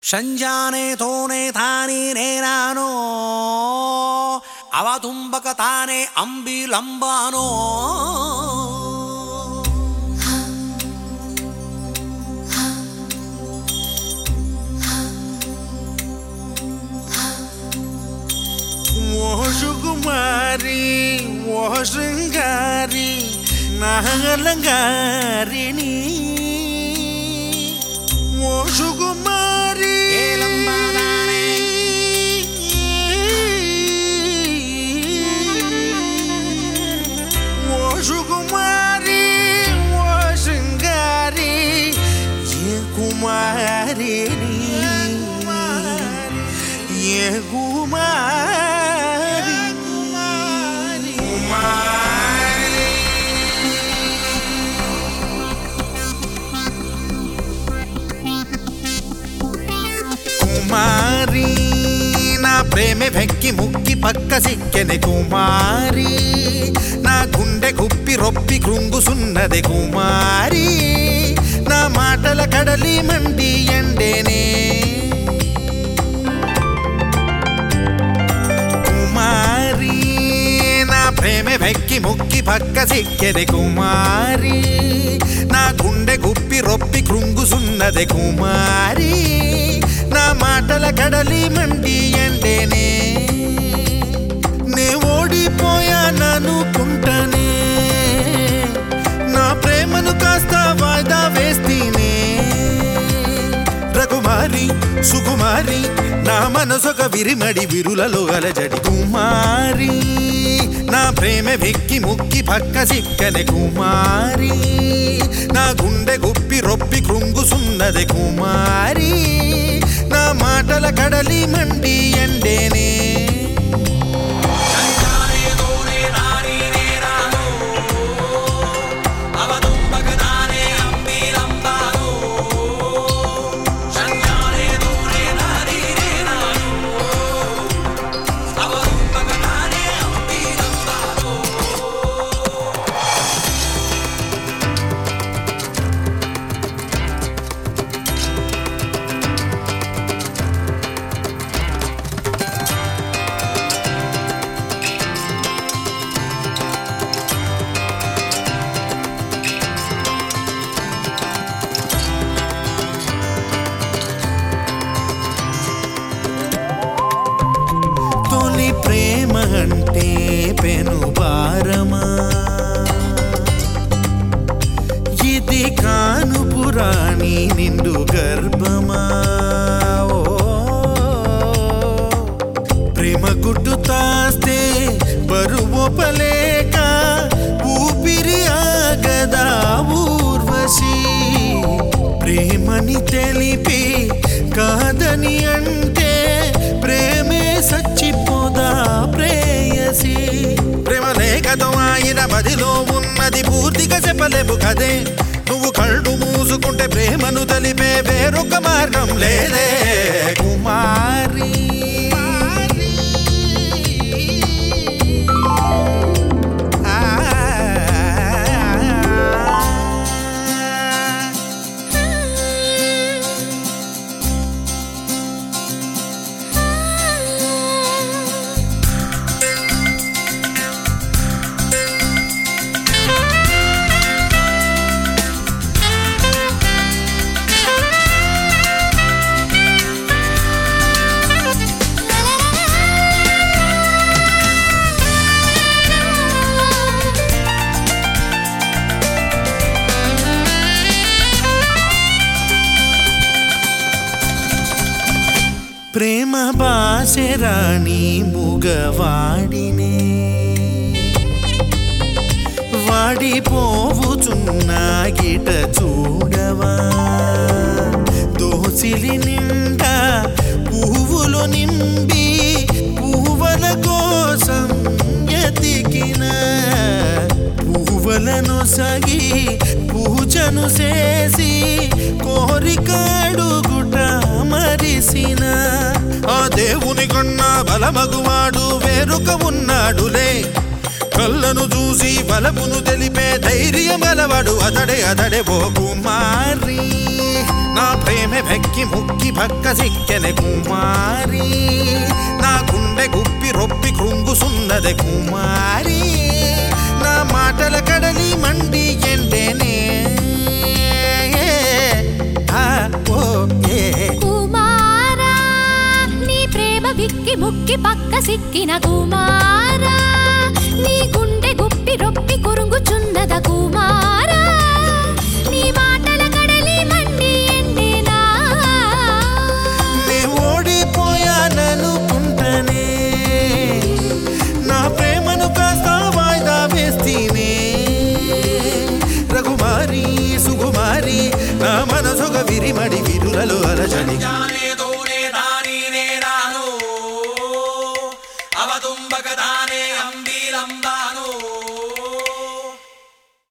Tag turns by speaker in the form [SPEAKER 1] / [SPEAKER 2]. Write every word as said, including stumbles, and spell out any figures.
[SPEAKER 1] ಸಂಜಾನೆ ತೋನೆ ತಾನೇ ನೇನಾನೋ ಅವತುಂಬಕ ತಾನೆ ಅಂಬಿಲಂಬಾನೋ
[SPEAKER 2] ఓ సుకుమారి ఓ శృంగారి నాగలంగారిని ఓ సుకుమారి ఓ సుకుమారి ఓ శృంగారి ఏ కుమారిని ఏ కుమారి కుమారి నా ప్రేమే వెక్కి ముక్కి పక్క సిక్కెనే కుమారి నా గుండె గుప్పి రొప్పి కృంగుసున్నదే కుమారి నా మాటల కడలి మండి ఎండేనే కుమారి నా ప్రేమే వెక్కి ముక్కి పక్క సిక్కెనే కుమారి నా గుండె గుప్పి రొప్పి కృంగుసున్నదే కుమారి నా మాటల కడలి మండి ఎండేనే నే ఓడిపోయాననుకుంటానే నా ప్రేమను కాస్త వాయిదా వేస్తీనే రకుమారి సుకుమారి నా మనసొక విరిమడి విరులలో అలజడి కుమారి నా ప్రేమ వెక్కి ముక్కి పక్క సిక్కనే కుమారి నా గుండె గుప్పి రొప్పి కృంగుసున్నదే కుమారి నా మాటల కడలి మండి ఎండేనే ప్రేమ అంటే పెను భారమా ఇది కాను పురాణి నిండు గర్భమా ఓ ప్రేమ గుడ్డు తాస్తే బరువొపలేక ఊపిరి ఆగదా ఊర్వశి ప్రేమని తెలిపి కాదని అంటే ప్రేమే సచ్చిపోదా ప్రేయసి ప్రేమ లేఖతో ఆయన మదిలో ఉన్నది పూర్తిగా చెప్పలేము కదే నువ్వు కళ్ళు మూసుకుంటే ప్రేమను తెలిపే వేరొక మార్గం లేదే కుమారి ప్రేమ బాసెరాణి ముగవాడినే వాడిపోవుచున్నా గిట చూడవా దోసిలి నిండా పువ్వులు నింపి పువ్వుల కోసం ఎతికిన పువ్వులను సగి పూజను చేసి కోరికాడుగుట మరిసిన ఆ దేవుని కన్నా బలమగువాడు వేరొక ఉన్నాడులే కళ్ళను చూసి బలమును తెలిపే ధైర్యం గలవాడు అతడే అతడే ఓ కుమారి నా ప్రేమ వెక్కి ముక్కి భక్క సిక్కెనె కుమారి నా గుండె గుప్పి రొప్పి కృంగుసున్నదె కుమారి నా మాటల కడలి మండి ఎండేనే
[SPEAKER 3] కుమారా నీ ప్రేమ విక్కి ముక్కి పక్క సిక్కిన కుమారా నీ గుండె గుప్పి రొప్పి కురుంగుచున్నద కుమారా నీ మాటల కడలి మండి ఎండేనా
[SPEAKER 2] నే ఓడిపోయాననుకుంటనే నా ప్రేమను కాస్త వాయిదా వేస్తీనే రఘుమారి సుకుమారి నా మనసుగ విరిమడి విరులలో అలజడి